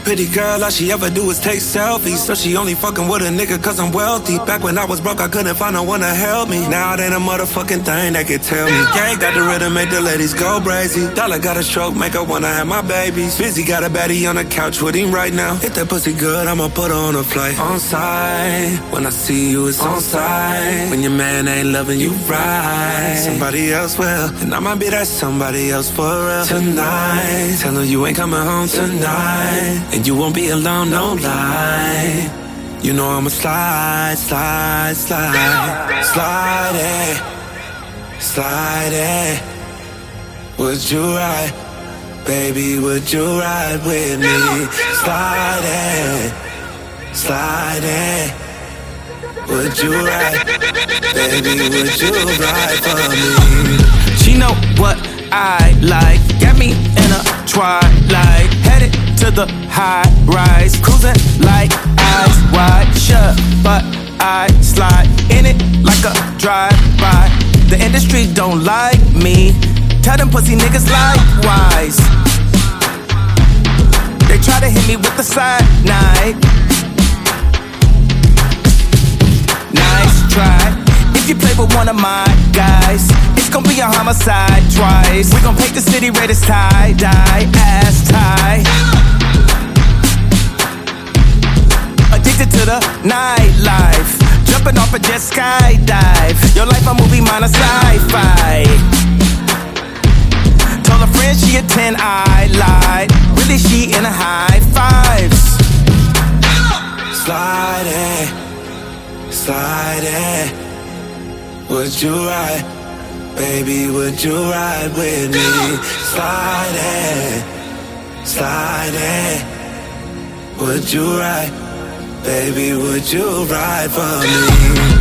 Pretty girl, all she ever do is take selfies. So she only fucking with a nigga cause I'm wealthy. Back when I was broke, I couldn't find no one to help me. Now it ain't a motherfucking thing that can tell me. Gang got the rhythm, make the ladies go crazy. Dollar got a stroke, make her wanna have my babies. Busy got a baddie on the couch with him right now. If that pussy good, I'ma put her on a flight. On site, when I see you, it's on site. When your man ain't loving you right, somebody else will. And I might be that somebody else for real. Tonight, tell her you ain't coming home tonight. And you won't be alone, no lie. You know I'ma slide, slide, slide. Slide it, slide it. Would you ride? Baby, would you ride with me? Slide it, slide it. Would you ride? Baby, would you ride for me? She know what I like. Got me in a twilight, headed to the high rise, cruising like eyes wide shut, but I slide in it like a drive-by. The industry don't like me. Tell them pussy niggas likewise. They try to hit me with the side night. Nice try. If you play with one of my guys, it's gonna be a homicide twice. We gon' paint the city red as tie-dye, ass tie. Addicted to the nightlife, jumping off a jet skydive. Your life a movie, mine a sci-fi. Told a friend she a 10, I lied. Really she in a high fives. Slide it, slide it. Would you ride? Baby, would you ride with me? Slide it, slide it. Would you ride? Baby, would you ride for me?